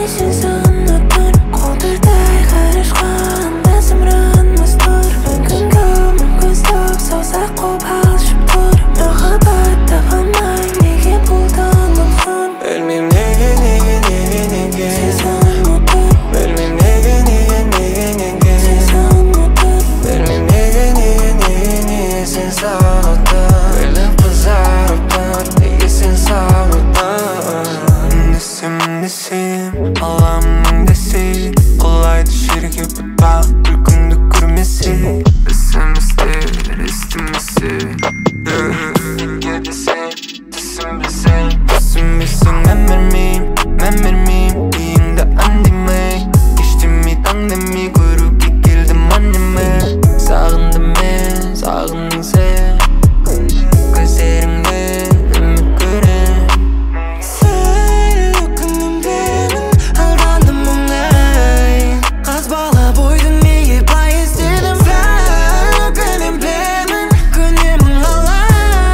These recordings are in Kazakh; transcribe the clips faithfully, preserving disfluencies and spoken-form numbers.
нешін сағынып тұр, қолдырдай қарышқан зымыранымыз тұр. Мүмкін кім, мүмкін стоп, саусақ қуып алышып тұр. Махаббат таба алмайм, неге бұлданып сон? Білмейм неге, неге, неге, неге Сен сағынып тұр. Білмейм неге, неге, неге, неге Сен сағынып тұр. Білмейм неге, неге, неге, неге сен сағынып тұр. Біліп қызарып тұр, неге сен сағынып тұр. Үндесем, үндесем, аламын десей, құлайды жерге бұтақ, күлкіңді көрмесе. Естіместер, естімесе Неге десең, түсінбесең, түсінбесең мән бермейм, мән бермейм, үйіңді андемей, ештемей таңдамай көруге келдім анеме. Сағындым мен, сағындың сен, көздеріңде үміт көрем. Сәл өкінемін, алдандым оңай, қазбалап ойдың неге былай іздедім. Сәл өкінемін, көнемін қалай.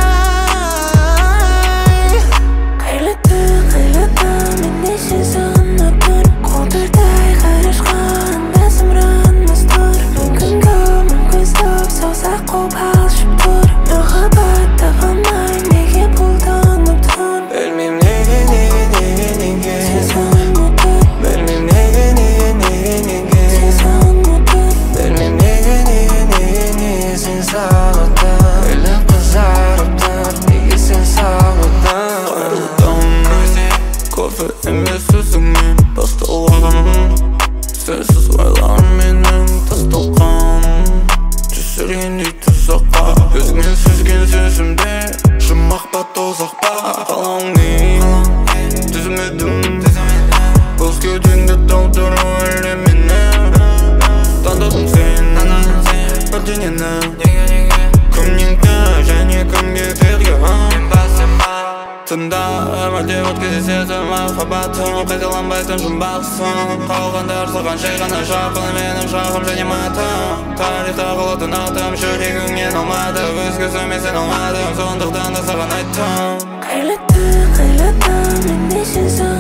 Қайлыты, қайлыты, мен нешін сағынып тұр, қолдырдай қарышқан зымыранымыз тұр. Мүмкін кім, мүмкін стоп, саусақ қуып алышып тұр. Махаббат таба алмайм, неге бұлданып тұр? Білмейм неге, неге, неге, неге Сен сағынып тұр. Білмейм неге, неге, неге, неге Сен сағынып тұр. Білмейм неге, неге, неге, неге сен сағынып тұр. Біліп қызарып тұр, неге сен сағынып тұр. Қайырлы кофе емес өзіңмен басталған, сенсіз ойларым менің тасталған. Түсіргендей тұзаққа, өзіңмен сүзген сөзімде, жұмақ па тозақ па, қалауың не түзімедім. Бос кеудеңді толтыру әлде мені таңдадың сен бірдеңені. Кімнен және кімге келген тыңда, өмірде өткізесің махаббатым, қайталанбайтын жұмбақсың. Қалғандар саған жай ғана жақын, менің жағым және матым. Тарихта қалатын атым, жүрегіңнен алмады, өз көзіме сен алмадым, сондықтан да саған айттым. Қайлыты, қайлыты, мен нешін сағынып